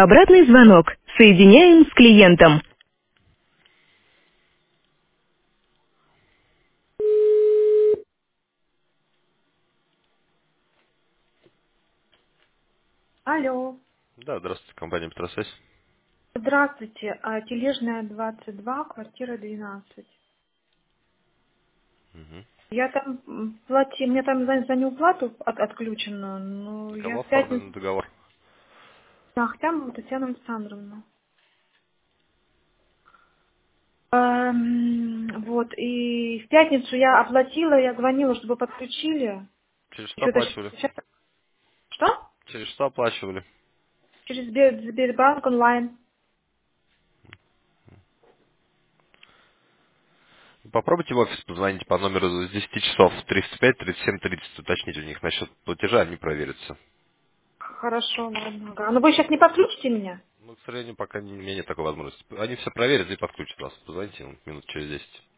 Обратный звонок. Соединяем с клиентом. Алло. Да, здравствуйте, компания Петросвязь. Здравствуйте. Тележная 22, квартира 12. Мгм. Я там мне там за неуплату отключено, но я Кого в пятницу... оформлен договор? Ахтямова Татьяна Александровна. Вот, и в пятницу я оплатила, я звонила, чтобы подключили. Через что Что-то оплачивали? сейчас... Что? Через что оплачивали? Через Сбербанк онлайн. Попробуйте в офис позвонить по номеру с 10 часов 305-37-30, уточнить у них насчет платежа, они проверятся. Хорошо, ладно. Ага. Но вы сейчас не подключите меня? Ну, к сожалению, пока у меня нет такой возможности. Они все проверят и подключат вас. Позвоните им минут через 10.